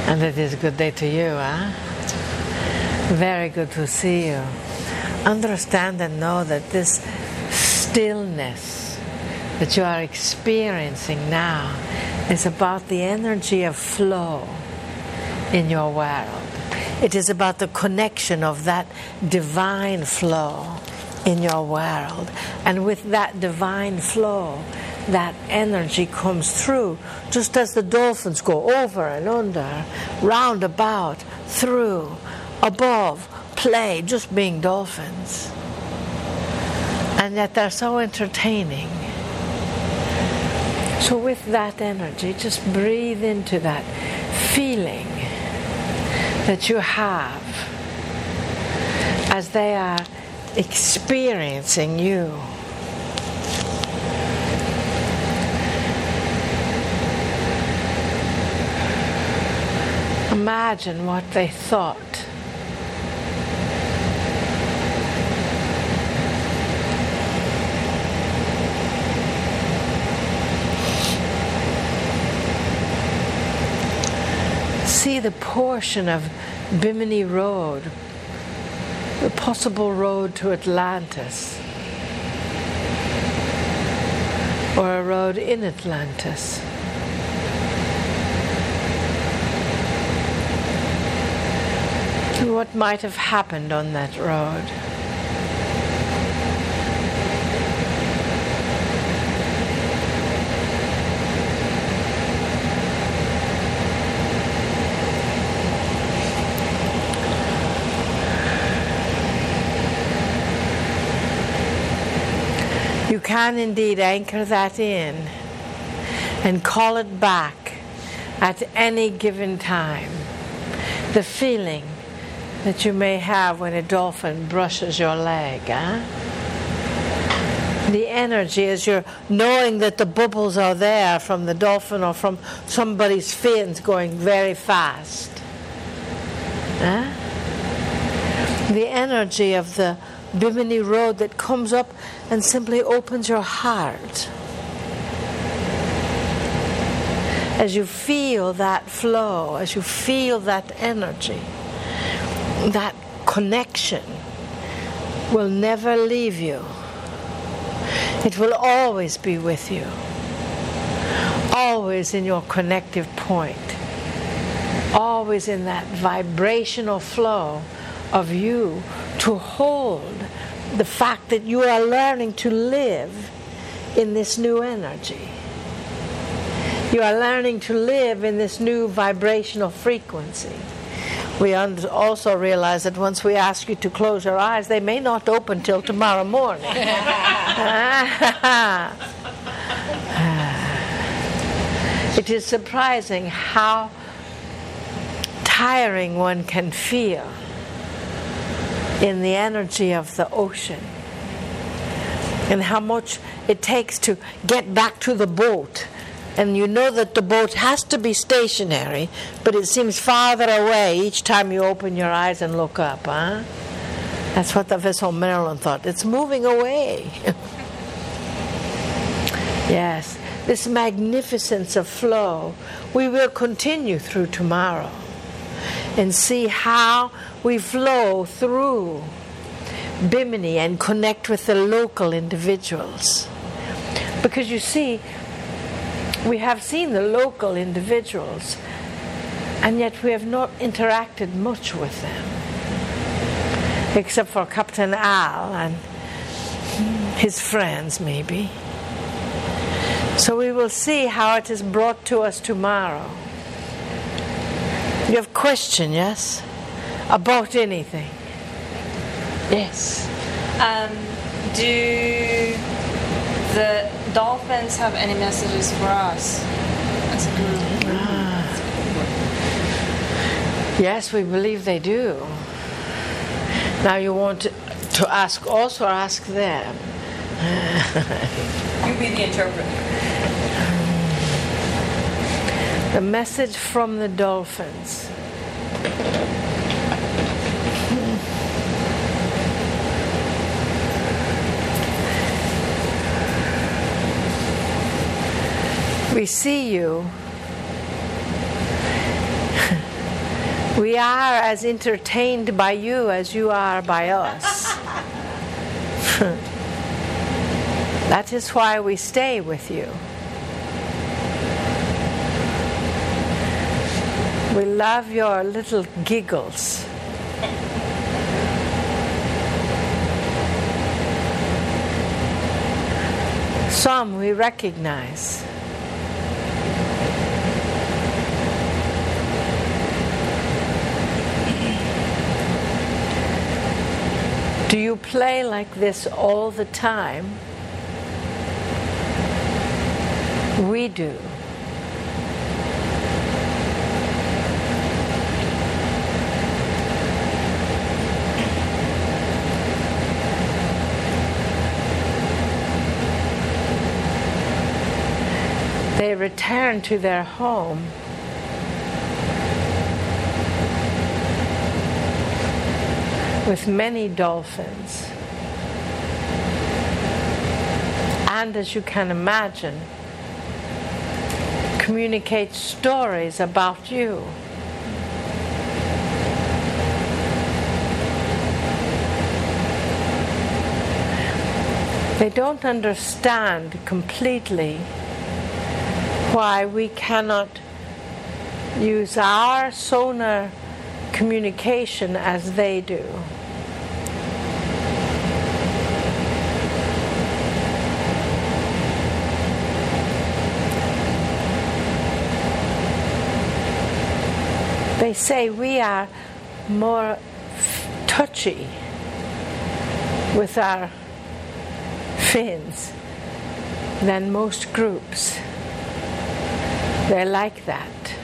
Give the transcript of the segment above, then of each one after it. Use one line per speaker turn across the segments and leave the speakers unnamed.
And it is a good day to you, huh? Very good to see you. Understand and know that this stillness that you are experiencing now is about the energy of flow in your world. It is about the connection of that divine flow in your world. And with that divine flow, that energy comes through, just as the dolphins go over and under, round about, through, above, play, just being dolphins. And yet they're so entertaining. So with that energy, just breathe into that feeling that you have as they are experiencing you. Imagine what they thought. See the portion of Bimini Road, the possible road to Atlantis, or a road in Atlantis. What might have happened on that road? You can indeed anchor that in and call it back at any given time. The feeling that you may have when a dolphin brushes your leg. The energy as you're knowing that the bubbles are there from the dolphin or from somebody's fins going very fast. The energy of the Bimini Road that comes up and simply opens your heart. As you feel that flow, as you feel that energy, that connection will never leave you. It will always be with you. Always in your connective point. Always in that vibrational flow of you to hold the fact that you are learning to live in this new energy. You are learning to live in this new vibrational frequency. We also realize that once we ask you to close your eyes, they may not open till tomorrow morning. It is surprising how tiring one can feel in the energy of the ocean, and how much it takes to get back to the boat. And you know that the boat has to be stationary, but it seems farther away each time you open your eyes and look up. That's what the vessel Marilyn thought. It's moving away. Yes, this magnificence of flow, we will continue through tomorrow and see how we flow through Bimini and connect with the local individuals. Because you see, we have seen the local individuals, and yet we have not interacted much with them, except for Captain Al and his friends, maybe. So we will see how it is brought to us tomorrow. You have a question, yes? About anything? Yes.
Do the dolphins have any messages for us as a group?
Yes, we believe they do. Now you want to ask us or ask them?
You be the interpreter.
The message from the dolphins. We see you We are as entertained by you as you are by us. That is why we stay with you. We love your little giggles. Some we recognize. Do you play like this all the time? We do. They return to their home with many dolphins. And as you can imagine, communicate stories about you. They don't understand completely why we cannot use our sonar communication as they do. They say we are more touchy with our fins than most groups. They're like that.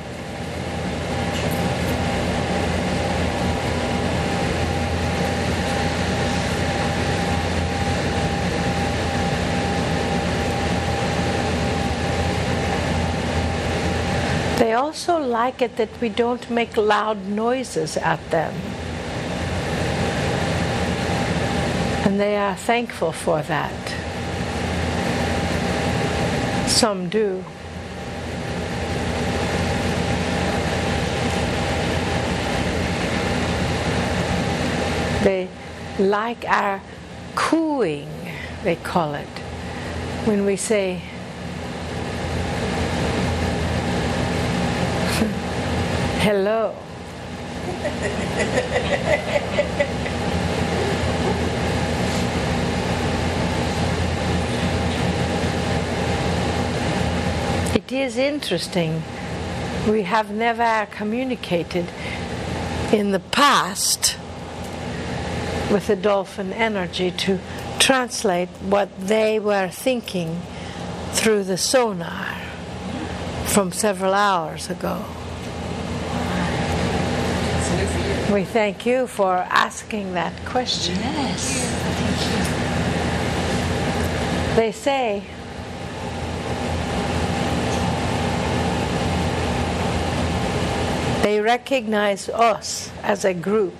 They also like it that we don't make loud noises at them. And they are thankful for that. Some do. They like our cooing, they call it, when we say, hello. It is interesting. We have never communicated in the past with the dolphin energy to translate what they were thinking through the sonar from several hours ago. We thank you for asking that question.
Yes.
They say they recognize us as a group.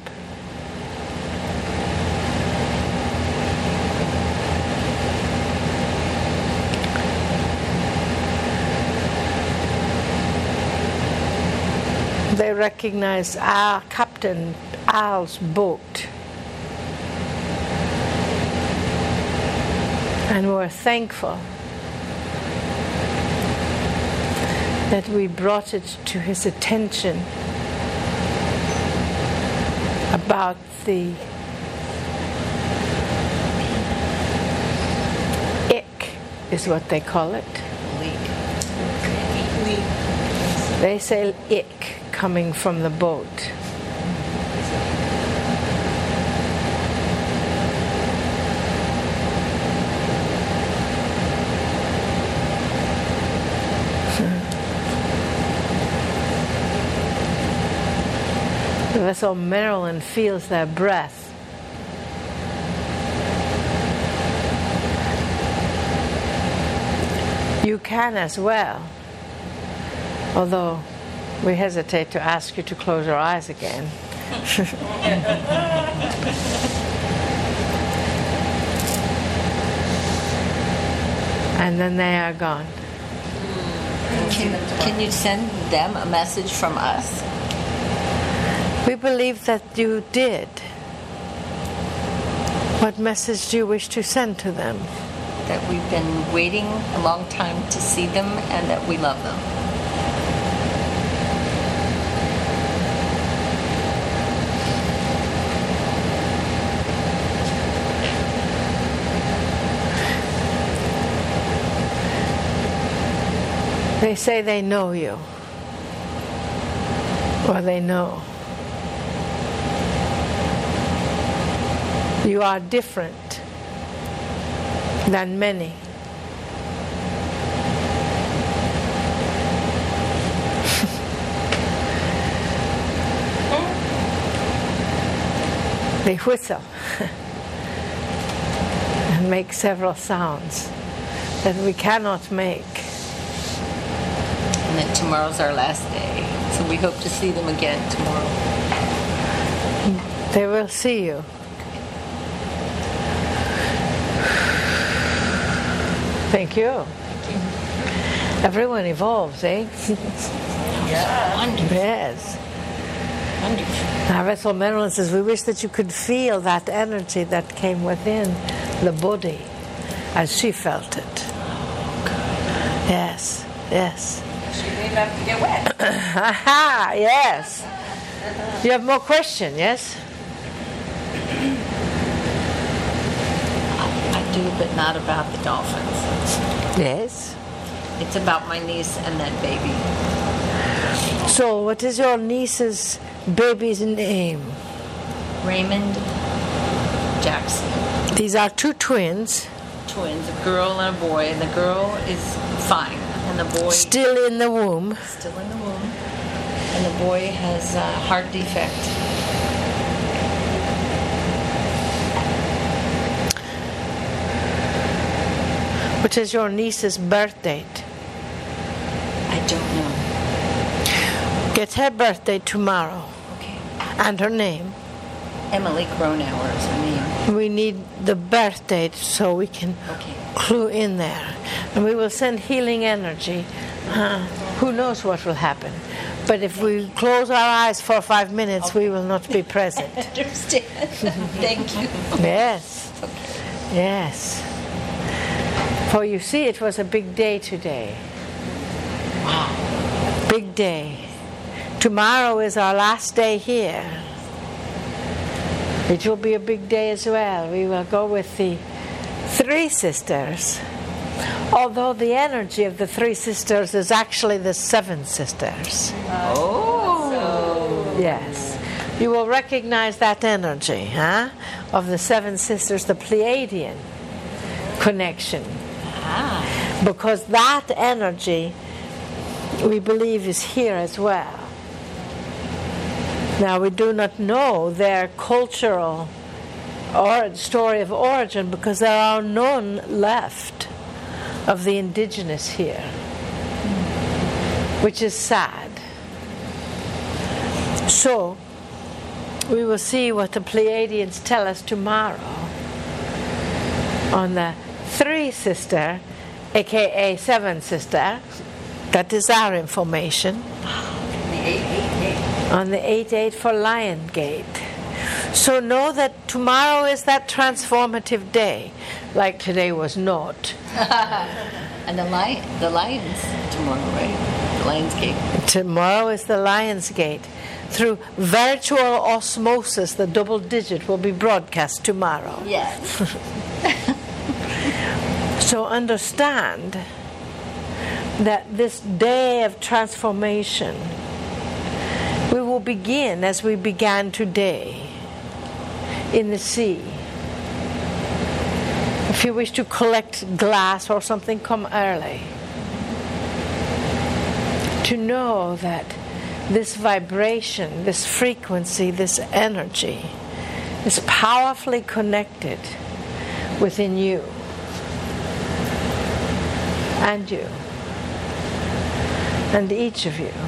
They recognize our Captain Al's boat. And we're thankful that we brought it to his attention about the ick is what they call it.
Leak.
They say ick coming from the boat. The vessel Marilyn feels their breath. You can as well, although we hesitate to ask you to close your eyes again. And then they are gone.
Can you send them a message from us?
We believe that you did. What message do you wish to send to them?
That we've been waiting a long time to see them and that we love them.
They say they know you, or they know. You are different than many. They whistle and make several sounds that we cannot make.
And that tomorrow's our last day, so we hope to see them again tomorrow.
They will see you. Thank you.
Thank you.
Everyone evolves, eh?
Yeah. Wonderful.
Yes.
Wonderful.
Our Vessel Marilyn says, we wish that you could feel that energy that came within the body as she felt it. Yes, yes.
She didn't have to get wet.
Aha, yes. You have more question, yes?
I do, but not about the dolphins.
Yes.
It's about my niece and that baby.
So, what is your niece's baby's name?
Raymond Jackson.
These are two twins.
Twins, a girl and a boy, and the girl is fine, and the boy
Still in the womb.
still in the womb, and the boy has a heart defect.
What is your niece's birth date?
I don't know.
Get her birthday tomorrow.
Okay.
And her name.
Emily Cronauer is her name.
We need the birth date so we can
Okay.
clue in there. And we will send healing energy. Who knows what will happen. But if we close our eyes for 5 minutes, we will not be present.
I understand. Thank you.
Yes.
Okay.
Yes. For you see, it was a big day today.
Wow.
Big day. Tomorrow is our last day here. It will be a big day as well. We will go with the three sisters. Although the energy of the three sisters is actually the seven sisters.
Oh.
Yes. You will recognize that energy, of the seven sisters, the Pleiadian connection.
Ah.
Because that energy, we believe, is here as well. Now, we do not know their cultural story of origin because there are none left of the indigenous here, which is sad. So, we will see what the Pleiadians tell us tomorrow on the three sister, aka seven sister. That is our information.
The 888.
On the 8-8 for Lion Gate. So know that tomorrow is that transformative day, like today was not.
And the lions tomorrow, right? The Lion's Gate.
Tomorrow is the Lion's Gate. Through virtual osmosis, the double digit will be broadcast tomorrow.
Yes.
So understand that this day of transformation, we will begin as we began today in the sea. If you wish to collect glass or something, come early. To know that this vibration, this frequency, this energy is powerfully connected within you and you and each of you.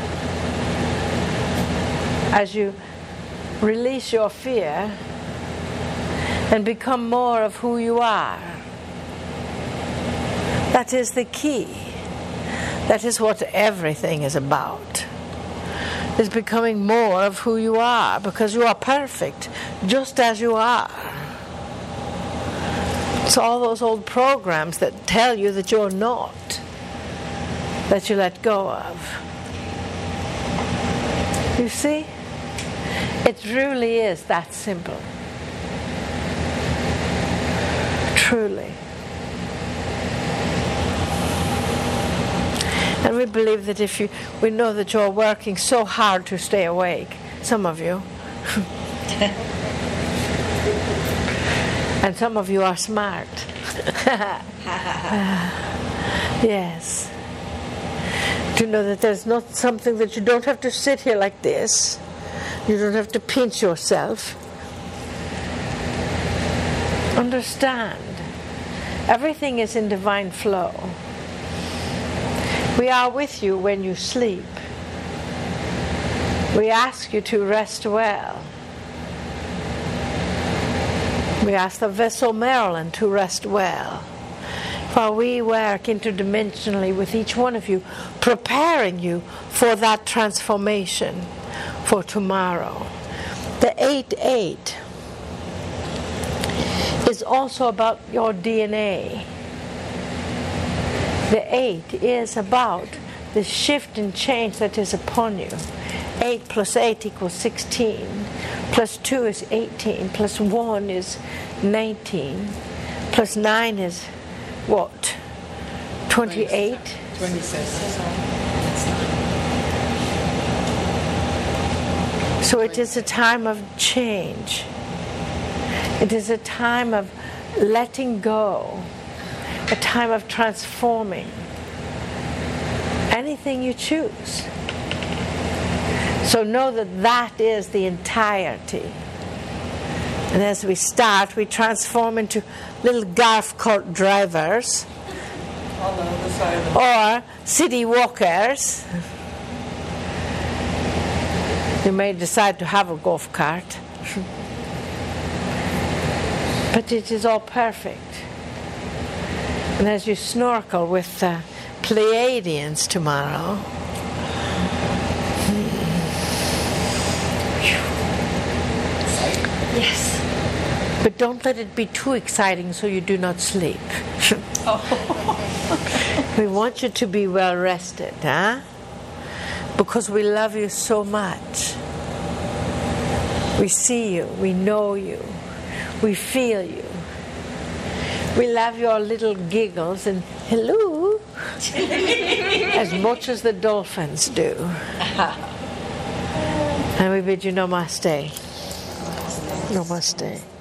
As you release your fear and become more of who you are. That is the key. That is what everything is about. is becoming more of who you are, because you are perfect just as you are. It's all those old programs that tell you that you're not, that you let go of. You see? It really is that simple. Truly. And we believe that we know that you're working so hard to stay awake, some of you. And some of you are smart. Yes. To know that there's not something that you don't have to sit here like this. You don't have to pinch yourself. Understand. Everything is in divine flow. We are with you when you sleep. We ask you to rest well. We ask the vessel Marilyn to rest well. For we work interdimensionally with each one of you, preparing you for that transformation for tomorrow. The 8-8 is also about your DNA. The 8 is about the shift and change that is upon you. 8 plus 8 equals 16. Plus 2 is 18. Plus 1 is 19. Plus 9 is what? 28?
26.
So it is a time of change. It is a time of letting go. A time of transforming. Anything you choose. So know that that is the entirety. And as we start, we transform into little golf cart drivers or city walkers. You may decide to have a golf cart. But it is all perfect. And as you snorkel with the Pleiadians tomorrow,
Yes.
but don't let it be too exciting so you do not sleep. We want you to be well rested, huh? Because we love you so much. We see you, we know you, we feel you. We love your little giggles and hello as much as the dolphins do. And we bid you namaste. Namaste.